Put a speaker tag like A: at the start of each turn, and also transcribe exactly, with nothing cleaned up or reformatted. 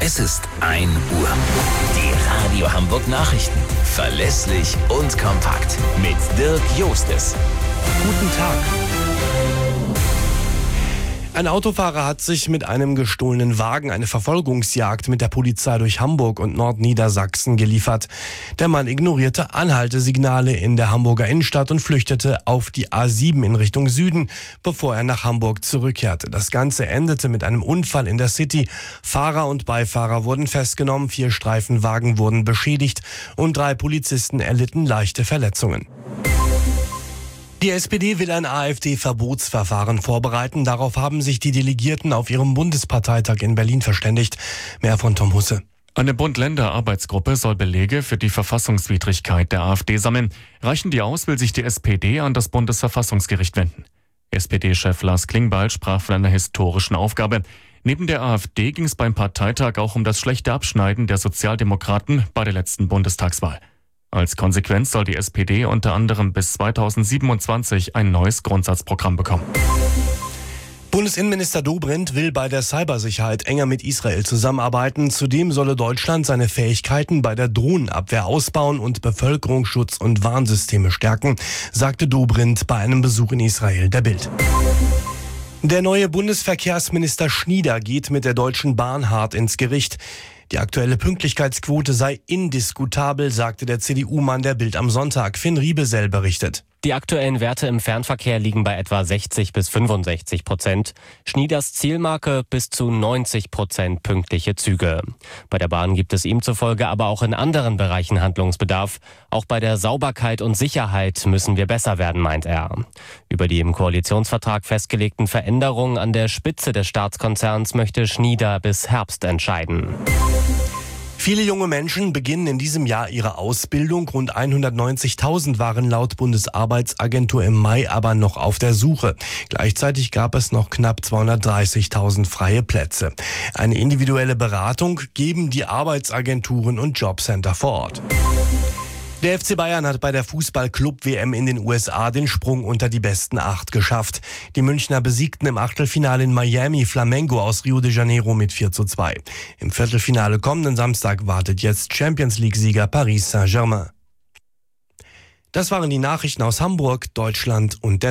A: Es ist ein Uhr. Die Radio Hamburg Nachrichten. Verlässlich und kompakt. Mit Dirk Jostes.
B: Guten Tag. Ein Autofahrer hat sich mit einem gestohlenen Wagen eine Verfolgungsjagd mit der Polizei durch Hamburg und Nordniedersachsen geliefert. Der Mann ignorierte Anhaltesignale in der Hamburger Innenstadt und flüchtete auf die A sieben in Richtung Süden, bevor er nach Hamburg zurückkehrte. Das Ganze endete mit einem Unfall in der City. Fahrer und Beifahrer wurden festgenommen, vier Streifenwagen wurden beschädigt und drei Polizisten erlitten leichte Verletzungen. Die S P D will ein AfD-Verbotsverfahren vorbereiten. Darauf haben sich die Delegierten auf ihrem Bundesparteitag in Berlin verständigt. Mehr von Tom Husse.
C: Eine Bund-Länder-Arbeitsgruppe soll Belege für die Verfassungswidrigkeit der AfD sammeln. Reichen die aus, will sich die S P D an das Bundesverfassungsgericht wenden. S P D-Chef Lars Klingbeil sprach von einer historischen Aufgabe. Neben der AfD ging es beim Parteitag auch um das schlechte Abschneiden der Sozialdemokraten bei der letzten Bundestagswahl. Als Konsequenz soll die S P D unter anderem bis zweitausendsiebenundzwanzig ein neues Grundsatzprogramm bekommen.
B: Bundesinnenminister Dobrindt will bei der Cybersicherheit enger mit Israel zusammenarbeiten. Zudem solle Deutschland seine Fähigkeiten bei der Drohnenabwehr ausbauen und Bevölkerungsschutz und Warnsysteme stärken, sagte Dobrindt bei einem Besuch in Israel der Bild. Der neue Bundesverkehrsminister Schnieder geht mit der Deutschen Bahn hart ins Gericht. Die aktuelle Pünktlichkeitsquote sei indiskutabel, sagte der C D U-Mann der Bild am Sonntag. Finn Riebesell berichtet.
D: Die aktuellen Werte im Fernverkehr liegen bei etwa sechzig bis fünfundsechzig Prozent. Schnieders Zielmarke bis zu neunzig Prozent pünktliche Züge. Bei der Bahn gibt es ihm zufolge aber auch in anderen Bereichen Handlungsbedarf. Auch bei der Sauberkeit und Sicherheit müssen wir besser werden, meint er. Über die im Koalitionsvertrag festgelegten Veränderungen an der Spitze des Staatskonzerns möchte Schnieder bis Herbst entscheiden.
B: Viele junge Menschen beginnen in diesem Jahr ihre Ausbildung. Rund hundertneunzigtausend waren laut Bundesarbeitsagentur im Mai aber noch auf der Suche. Gleichzeitig gab es noch knapp zweihundertdreißigtausend freie Plätze. Eine individuelle Beratung geben die Arbeitsagenturen und Jobcenter vor Ort. Der F C Bayern hat bei der Fußball-Club-W M in den U S A den Sprung unter die besten acht geschafft. Die Münchner besiegten im Achtelfinale in Miami Flamengo aus Rio de Janeiro mit vier zu zwei. Im Viertelfinale kommenden Samstag wartet jetzt Champions-League-Sieger Paris Saint-Germain. Das waren die Nachrichten aus Hamburg, Deutschland und der